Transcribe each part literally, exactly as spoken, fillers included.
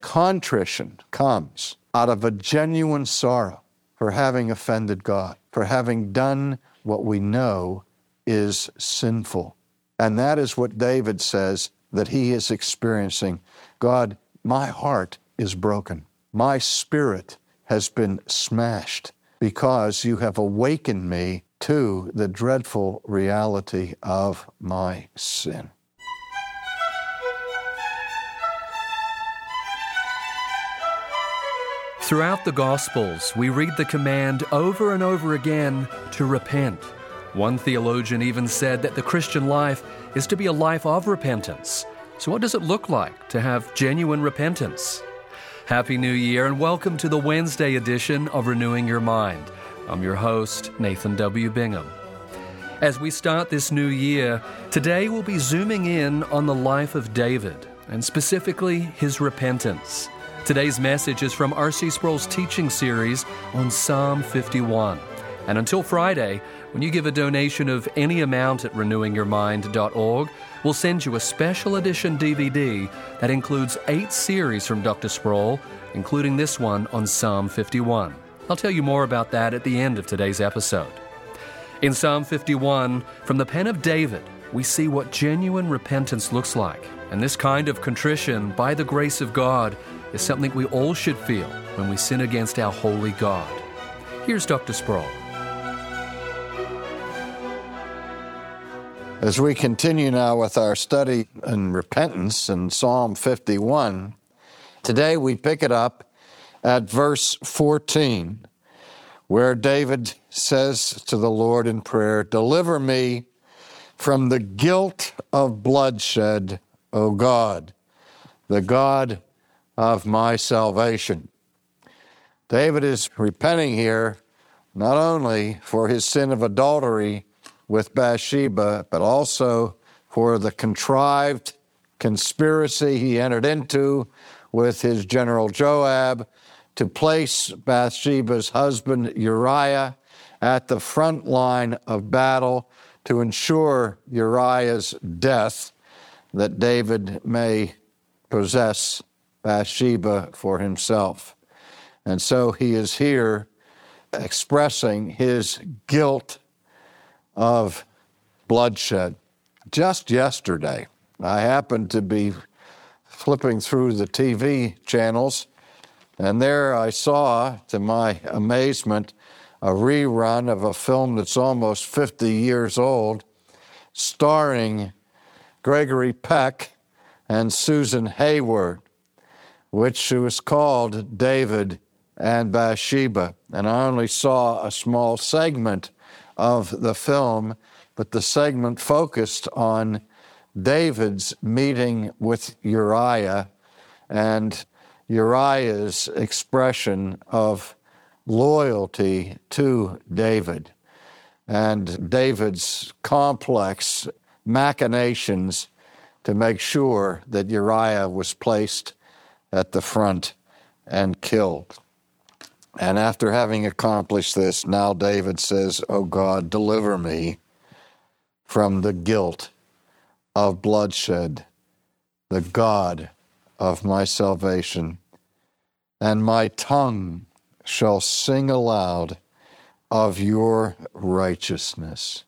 Contrition comes out of a genuine sorrow for having offended God, for having done what we know is sinful. And that is what David says that he is experiencing. God, my heart is broken. My spirit has been smashed because you have awakened me to the dreadful reality of my sin. Throughout the Gospels, we read the command over and over again to repent. One theologian even said that the Christian life is to be a life of repentance. So what does it look like to have genuine repentance? Happy New Year and welcome to the Wednesday edition of Renewing Your Mind. I'm your host, Nathan W. Bingham. As we start this new year, today we'll be zooming in on the life of David, and specifically his repentance. Today's message is from R C Sproul's teaching series on Psalm fifty-one. And until Friday, when you give a donation of any amount at renewing your mind dot org, we'll send you a special edition D V D that includes eight series from Doctor Sproul, including this one on Psalm fifty-one. I'll tell you more about that at the end of today's episode. In Psalm fifty-one, from the pen of David, we see what genuine repentance looks like. And this kind of contrition, by the grace of God, is something we all should feel when we sin against our holy God. Here's Doctor Sproul. As we continue now with our study in repentance in Psalm fifty-one, today we pick it up at verse fourteen, where David says to the Lord in prayer, "Deliver me from the guilt of bloodshed, O God, the God of my salvation." David is repenting here not only for his sin of adultery with Bathsheba, but also for the contrived conspiracy he entered into with his general Joab to place Bathsheba's husband Uriah at the front line of battle to ensure Uriah's death, that David may possess Bathsheba for himself. And so he is here expressing his guilt of bloodshed. Just yesterday, I happened to be flipping through the T V channels, and there I saw, to my amazement, a rerun of a film that's almost fifty years old, starring Gregory Peck and Susan Hayward, which was called David and Bathsheba. And I only saw a small segment of the film, but the segment focused on David's meeting with Uriah and Uriah's expression of loyalty to David and David's complex machinations to make sure that Uriah was placed at the front and killed. And after having accomplished this, now David says, "O God, deliver me from the guilt of bloodshed, the God of my salvation, and my tongue shall sing aloud of your righteousness."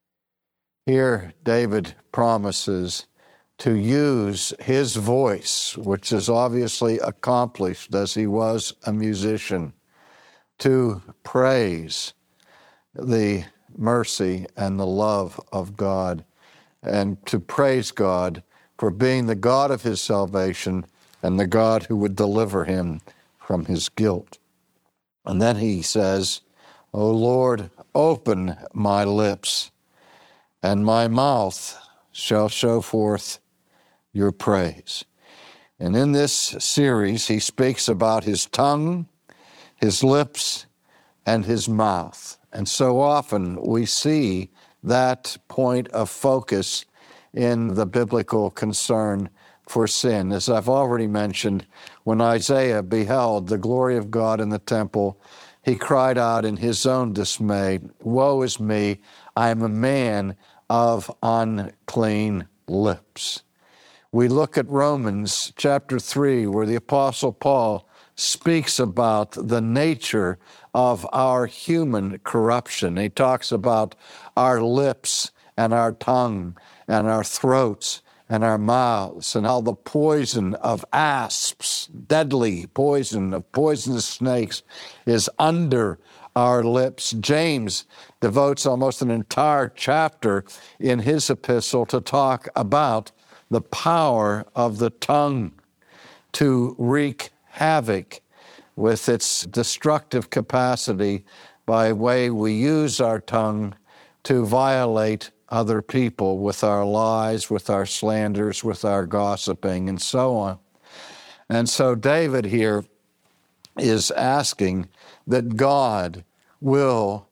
Here, David promises to use his voice, which is obviously accomplished as he was a musician, to praise the mercy and the love of God, and to praise God for being the God of his salvation and the God who would deliver him from his guilt. And then he says, "O Lord, open my lips, and my mouth shall show forth your praise." And in this series, he speaks about his tongue, his lips, and his mouth. And so often we see that point of focus in the biblical concern for sin. As I've already mentioned, when Isaiah beheld the glory of God in the temple, he cried out in his own dismay, "Woe is me, I am a man of unclean lips." We look at Romans chapter three, where the Apostle Paul speaks about the nature of our human corruption. He talks about our lips and our tongue and our throats and our mouths, and how the poison of asps, deadly poison of poisonous snakes, is under our lips. James devotes almost an entire chapter in his epistle to talk about the power of the tongue to wreak havoc with its destructive capacity by way we use our tongue to violate other people with our lies, with our slanders, with our gossiping, and so on. And so David here is asking that God will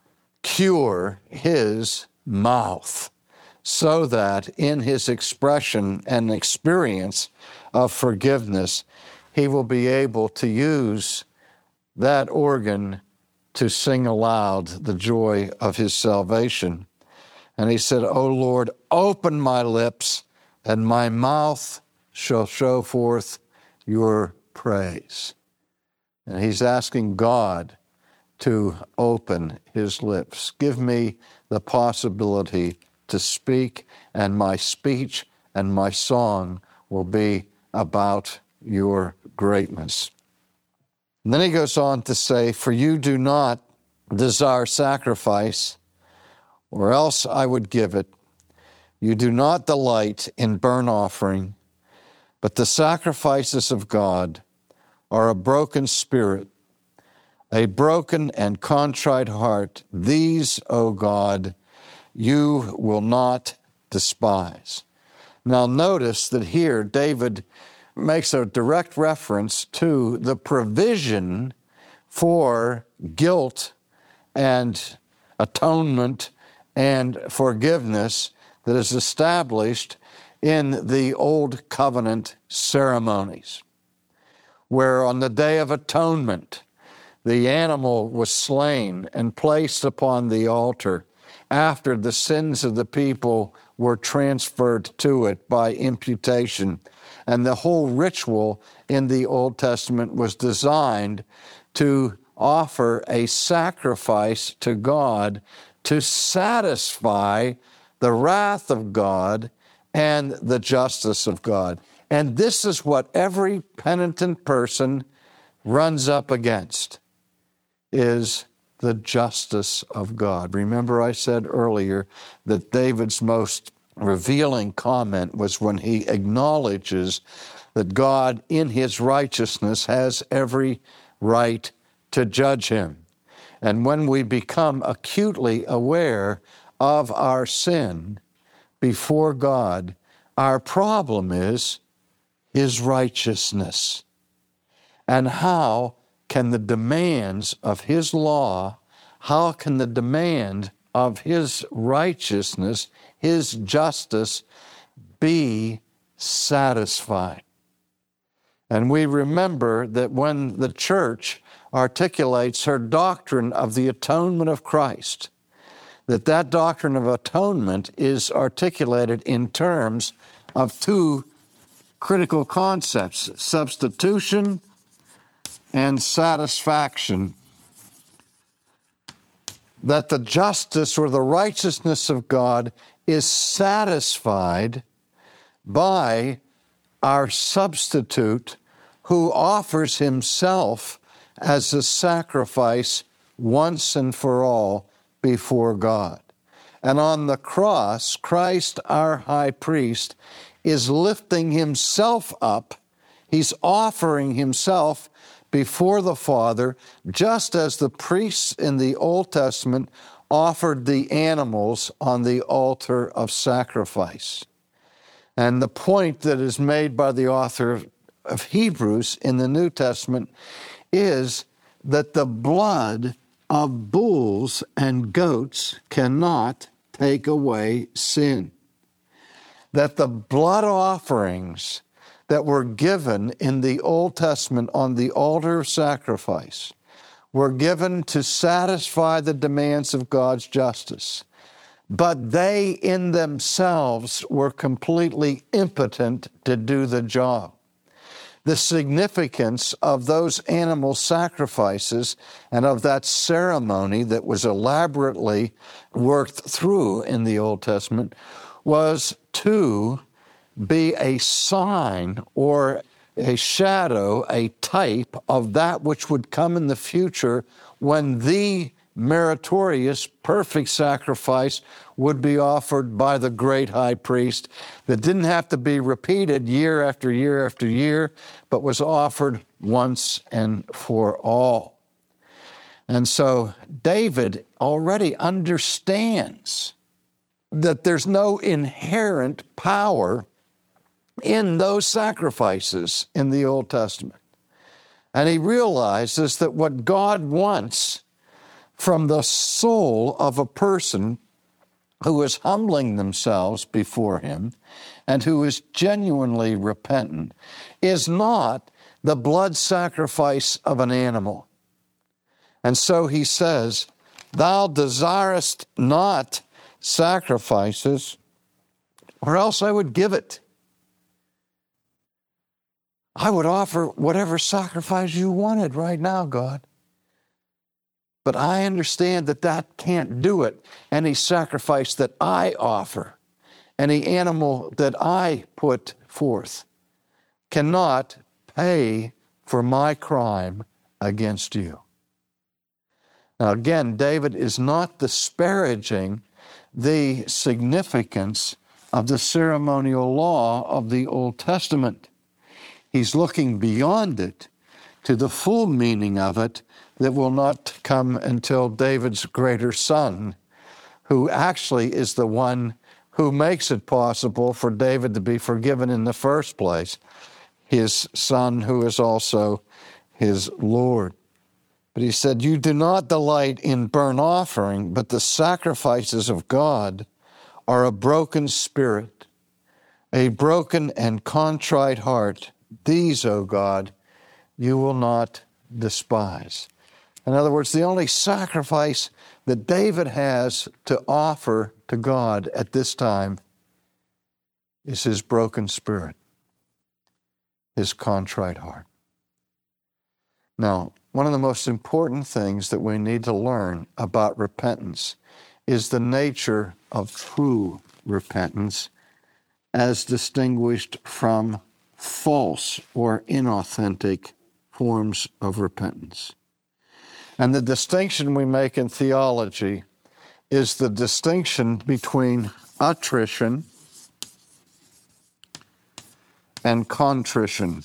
cure his mouth so that in his expression and experience of forgiveness, he will be able to use that organ to sing aloud the joy of his salvation. And he said, O Lord, open my lips, and my mouth shall show forth your praise. And he's asking God to open his lips. Give me the possibility to speak, and my speech and my song will be about your greatness. And then he goes on to say, for you do not desire sacrifice, or else I would give it. You do not delight in burnt offering, but the sacrifices of God are a broken spirit, a broken and contrite heart. These, O God, you will not despise. Now notice that here David makes a direct reference to the provision for guilt and atonement and forgiveness that is established in the Old Covenant ceremonies, where on the Day of Atonement, the animal was slain and placed upon the altar after the sins of the people were transferred to it by imputation. And the whole ritual in the Old Testament was designed to offer a sacrifice to God to satisfy the wrath of God and the justice of God. And this is what every penitent person runs up against, is the justice of God. Remember, I said earlier that David's most revealing comment was when he acknowledges that God, in his righteousness, has every right to judge him. And when we become acutely aware of our sin before God, our problem is his righteousness. And how can the demands of his law, how can the demand of his righteousness, his justice, be satisfied? And we remember that when the church articulates her doctrine of the atonement of Christ, that that doctrine of atonement is articulated in terms of two critical concepts: substitution and satisfaction. That the justice or the righteousness of God is satisfied by our substitute, who offers himself as a sacrifice once and for all before God. And on the cross, Christ, our high priest, is lifting himself up. He's offering himself before the Father, just as the priests in the Old Testament offered the animals on the altar of sacrifice. And the point that is made by the author of Hebrews in the New Testament is that the blood of bulls and goats cannot take away sin. That the blood offerings that were given in the Old Testament on the altar of sacrifice were given to satisfy the demands of God's justice. but they in themselves were completely impotent to do the job. The significance of those animal sacrifices and of that ceremony that was elaborately worked through in the Old Testament was to be a sign or a shadow, a type of that which would come in the future when the meritorious, perfect sacrifice would be offered by the great high priest that didn't have to be repeated year after year after year, but was offered once and for all. And so David already understands that there's no inherent power in those sacrifices in the Old Testament. And he realizes that what God wants from the soul of a person who is humbling themselves before him and who is genuinely repentant is not the blood sacrifice of an animal. And so he says, "Thou desirest not sacrifices, or else I would give it. I would offer whatever sacrifice you wanted right now, God. But I understand that that can't do it. Any sacrifice that I offer, any animal that I put forth, cannot pay for my crime against you." Now again, David is not disparaging the significance of the ceremonial law of the Old Testament. He's looking beyond it to the full meaning of it that will not come until David's greater son, who actually is the one who makes it possible for David to be forgiven in the first place, his son who is also his Lord. But he said, "You do not delight in burnt offering, but the sacrifices of God are a broken spirit, a broken and contrite heart. These, O God, you will not despise." In other words, the only sacrifice that David has to offer to God at this time is his broken spirit, his contrite heart. Now, one of the most important things that we need to learn about repentance is the nature of true repentance as distinguished from false or inauthentic forms of repentance. And the distinction we make in theology is the distinction between attrition and contrition.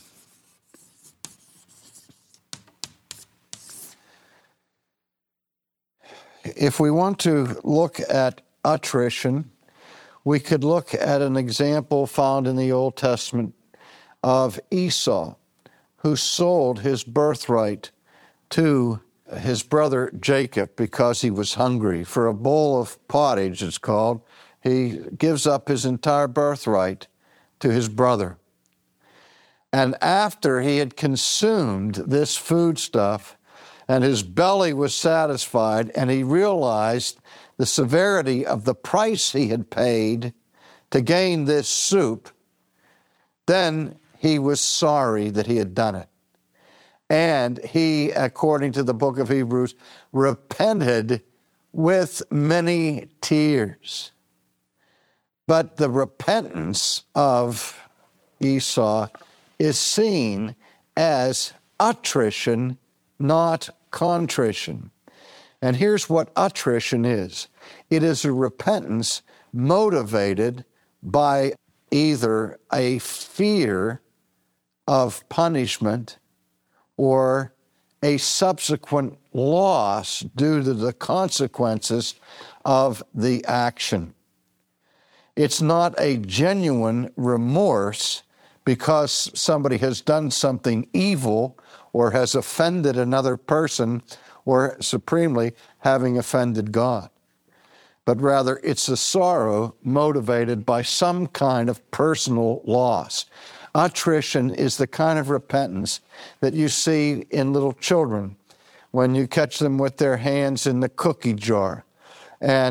If we want to look at attrition, we could look at an example found in the Old Testament of Esau, who sold his birthright to his brother Jacob because he was hungry. For a bowl of pottage, it's called, he gives up his entire birthright to his brother. And after he had consumed this foodstuff and his belly was satisfied and he realized the severity of the price he had paid to gain this soup, then he was sorry that he had done it. And he, according to the book of Hebrews, repented with many tears. But the repentance of Esau is seen as attrition, not contrition. And here's what attrition is. It is a repentance motivated by either a fear of punishment or a subsequent loss due to the consequences of the action. It's not a genuine remorse because somebody has done something evil or has offended another person or supremely having offended God. But rather it's a sorrow motivated by some kind of personal loss. Attrition is the kind of repentance that you see in little children when you catch them with their hands in the cookie jar and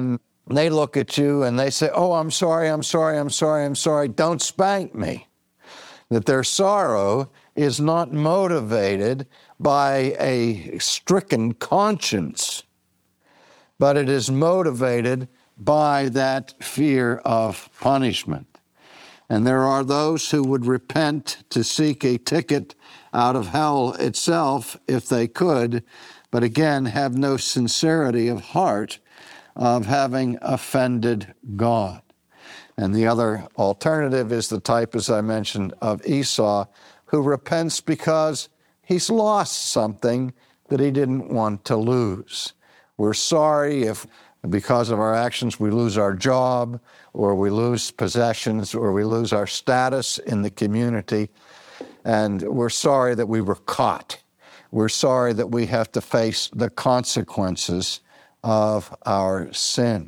they look at you and they say, oh, I'm sorry, I'm sorry, I'm sorry, I'm sorry, don't spank me. That their sorrow is not motivated by a stricken conscience, but it is motivated by that fear of punishment. And there are those who would repent to seek a ticket out of hell itself if they could, but again have no sincerity of heart of having offended God. And the other alternative is the type, as I mentioned, of Esau, who repents because he's lost something that he didn't want to lose. We're sorry if, because of our actions, we lose our job, or we lose possessions, or we lose our status in the community. And we're sorry that we were caught. We're sorry that we have to face the consequences of our sin.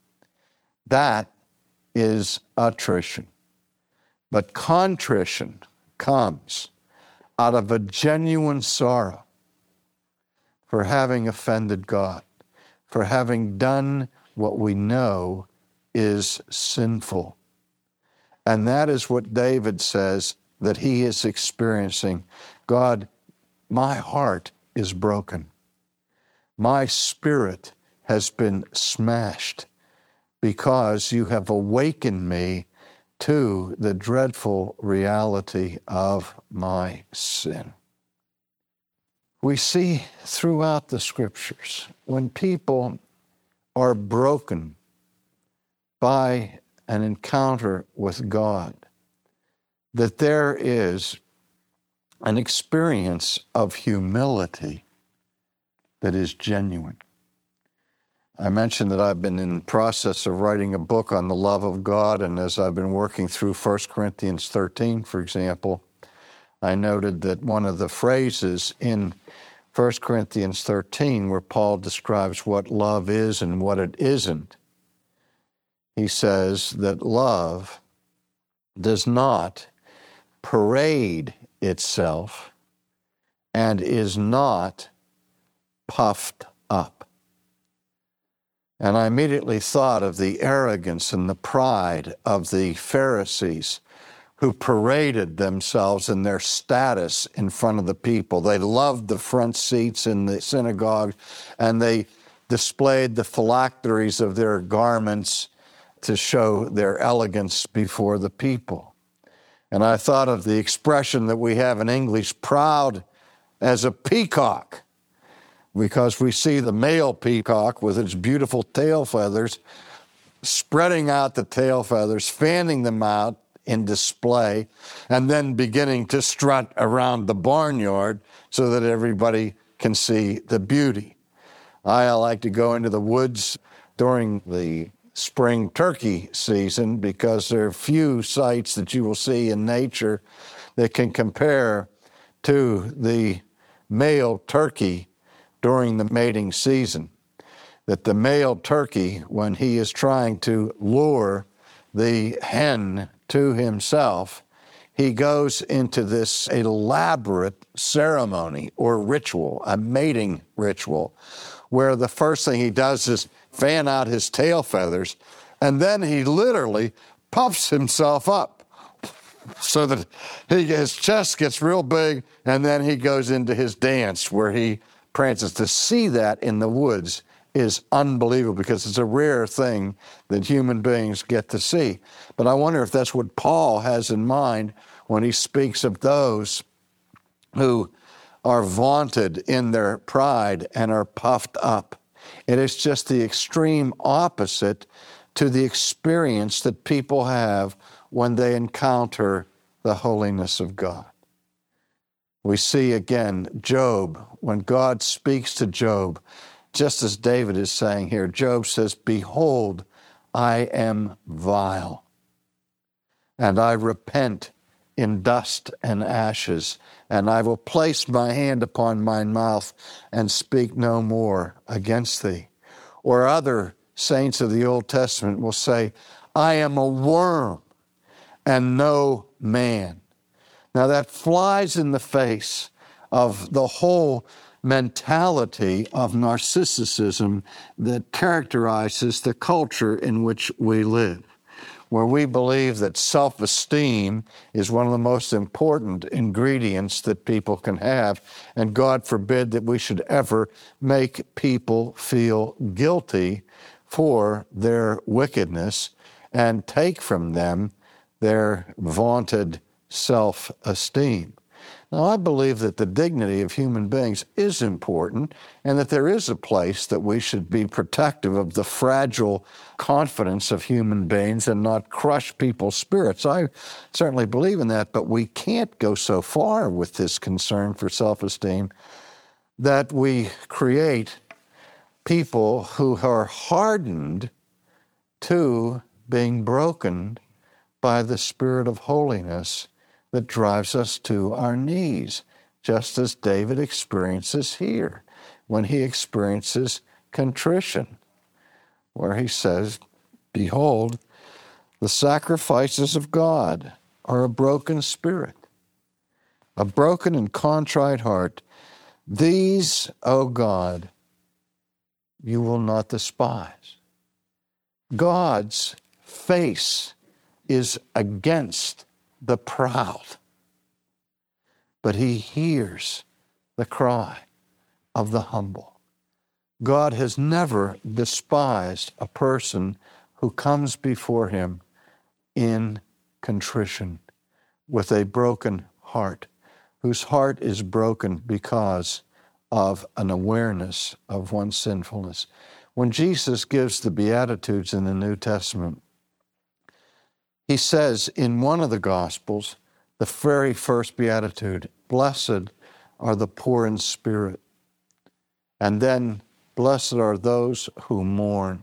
That is attrition. But contrition comes out of a genuine sorrow for having offended God, for having done what we know is sinful. And that is what David says that he is experiencing. God, my heart is broken. My spirit has been smashed because you have awakened me to the dreadful reality of my sin. We see throughout the Scriptures, when people are broken by an encounter with God, that there is an experience of humility that is genuine. I mentioned that I've been in the process of writing a book on the love of God, and as I've been working through First Corinthians thirteen, for example, I noted that one of the phrases in First Corinthians thirteen, where Paul describes what love is and what it isn't, he says that love does not parade itself and is not puffed up. And I immediately thought of the arrogance and the pride of the Pharisees who paraded themselves in their status in front of the people. They loved the front seats in the synagogue, and they displayed the phylacteries of their garments to show their elegance before the people. And I thought of the expression that we have in English, proud as a peacock, because we see the male peacock with its beautiful tail feathers, spreading out the tail feathers, fanning them out in display, and then beginning to strut around the barnyard so that everybody can see the beauty. I like to go into the woods during the spring turkey season because there are few sights that you will see in nature that can compare to the male turkey during the mating season. That the male turkey, when he is trying to lure the hen to himself, he goes into this elaborate ceremony or ritual, a mating ritual, where the first thing he does is fan out his tail feathers, and then he literally puffs himself up so that he, his chest gets real big, and then he goes into his dance where he prances. To see that in the woods is unbelievable because it's a rare thing that human beings get to see. But I wonder if that's what Paul has in mind when he speaks of those who are vaunted in their pride and are puffed up. It is just the extreme opposite to the experience that people have when they encounter the holiness of God. We see again Job, when God speaks to Job, just as David is saying here, Job says, behold, I am vile, and I repent in dust and ashes, and I will place my hand upon my mouth and speak no more against thee. Or other saints of the Old Testament will say, I am a worm and no man. Now that flies in the face of the whole mentality of narcissism that characterizes the culture in which we live, where we believe that self-esteem is one of the most important ingredients that people can have, and God forbid that we should ever make people feel guilty for their wickedness and take from them their vaunted self-esteem. Now, I believe that the dignity of human beings is important and that there is a place that we should be protective of the fragile confidence of human beings and not crush people's spirits. I certainly believe in that, but we can't go so far with this concern for self-esteem that we create people who are hardened to being broken by the spirit of holiness that drives us to our knees, just as David experiences here when he experiences contrition, where he says, "Behold, the sacrifices of God are a broken spirit, a broken and contrite heart. These, O God, you will not despise." God's face is against the proud, but he hears the cry of the humble. God has never despised a person who comes before him in contrition, with a broken heart, whose heart is broken because of an awareness of one's sinfulness. When Jesus gives the Beatitudes in the New Testament, he says in one of the Gospels, the very first Beatitude, "Blessed are the poor in spirit," and then, "Blessed are those who mourn."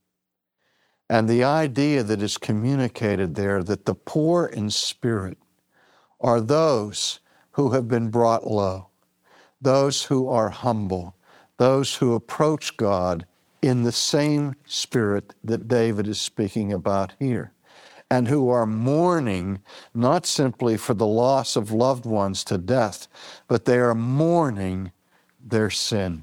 And the idea that is communicated there, that the poor in spirit are those who have been brought low, those who are humble, those who approach God in the same spirit that David is speaking about here, and who are mourning not simply for the loss of loved ones to death, but they are mourning their sin.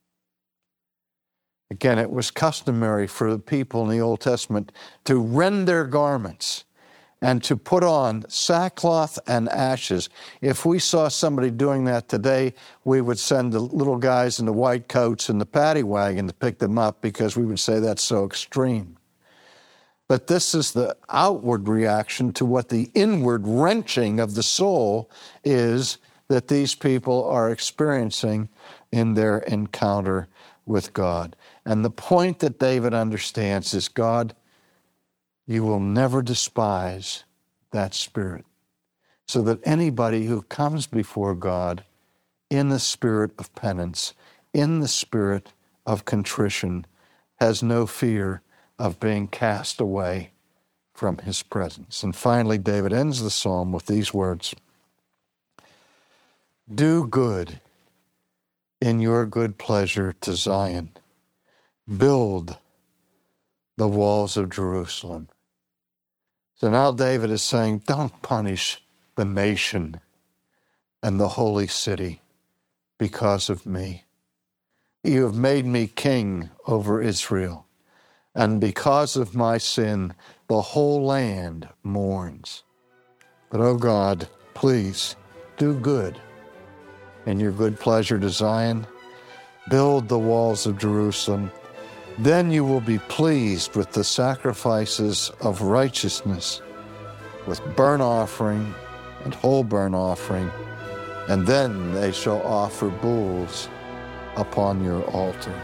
Again, it was customary for the people in the Old Testament to rend their garments and to put on sackcloth and ashes. If we saw somebody doing that today, we would send the little guys in the white coats and the paddy wagon to pick them up, because we would say that's so extreme. But this is the outward reaction to what the inward wrenching of the soul is that these people are experiencing in their encounter with God. And the point that David understands is, God, you will never despise that spirit, so that anybody who comes before God in the spirit of penance, in the spirit of contrition, has no fear of being cast away from his presence. And finally, David ends the psalm with these words: "Do good in your good pleasure to Zion. Build the walls of Jerusalem." So now David is saying, don't punish the nation and the holy city because of me. You have made me king over Israel, and because of my sin, the whole land mourns. But, oh God, please do good in your good pleasure to Zion. Build the walls of Jerusalem. Then you will be pleased with the sacrifices of righteousness, with burnt offering and whole burnt offering, and then they shall offer bulls upon your altar.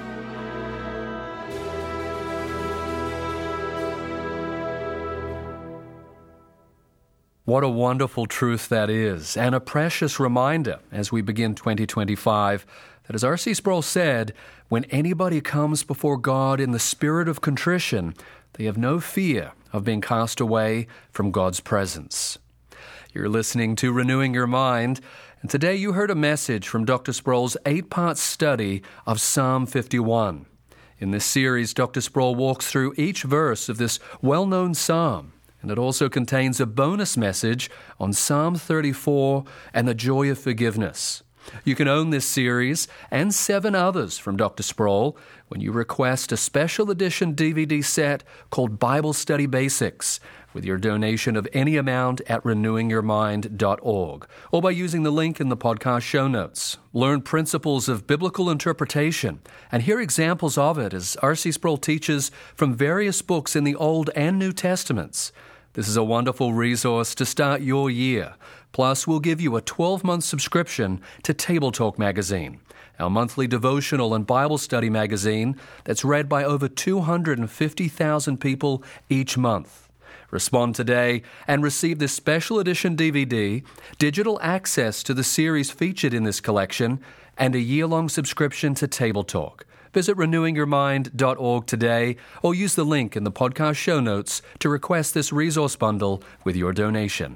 What a wonderful truth that is, and a precious reminder as we begin twenty twenty-five, that as R C Sproul said, when anybody comes before God in the spirit of contrition, they have no fear of being cast away from God's presence. You're listening to Renewing Your Mind, and today you heard a message from Doctor Sproul's eight-part study of Psalm fifty-one. In this series, Doctor Sproul walks through each verse of this well-known psalm, and it also contains a bonus message on Psalm thirty-four and the joy of forgiveness. You can own this series and seven others from Doctor Sproul when you request a special edition D V D set called Bible Study Basics with your donation of any amount at renewing your mind dot org or by using the link in the podcast show notes. Learn principles of biblical interpretation and hear examples of it as R C Sproul teaches from various books in the Old and New Testaments. This is a wonderful resource to start your year. Plus, we'll give you a twelve-month subscription to Table Talk magazine, our monthly devotional and Bible study magazine that's read by over two hundred fifty thousand people each month. Respond today and receive this special edition D V D, digital access to the series featured in this collection, and a year-long subscription to Table Talk. Visit renewing your mind dot org today or use the link in the podcast show notes to request this resource bundle with your donation.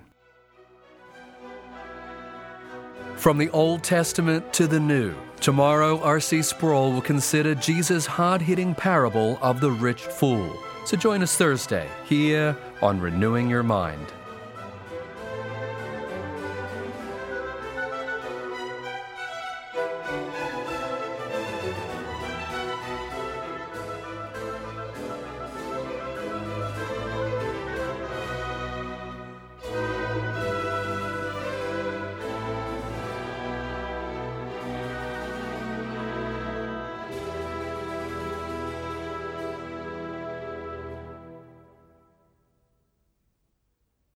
From the Old Testament to the New, tomorrow R C Sproul will consider Jesus' hard-hitting parable of the rich fool. So join us Thursday here on Renewing Your Mind.